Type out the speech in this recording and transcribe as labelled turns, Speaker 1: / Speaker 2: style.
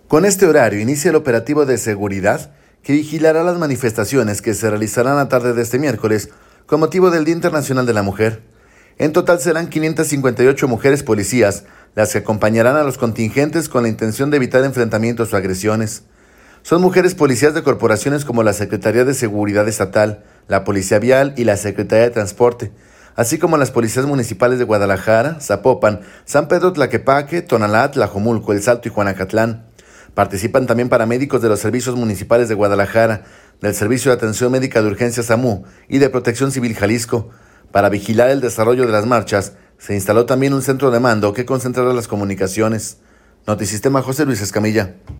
Speaker 1: Con este horario inicia el operativo de seguridad que vigilará las manifestaciones que se realizarán la tarde de este miércoles con motivo del Día Internacional de la Mujer. En total serán 558 mujeres policías las que acompañarán a los contingentes con la intención de evitar enfrentamientos o agresiones. Son mujeres policías de corporaciones como la Secretaría de Seguridad Estatal, la Policía Vial y la Secretaría de Transporte, así como las policías municipales de Guadalajara, Zapopan, San Pedro Tlaquepaque, Tonalá, Tlajomulco, El Salto y Juanacatlán. Participan también paramédicos de los servicios municipales de Guadalajara, del Servicio de Atención Médica de Urgencia SAMU y de Protección Civil Jalisco. Para vigilar el desarrollo de las marchas, se instaló también un centro de mando que concentrará las comunicaciones. Notisistema José Luis Escamilla.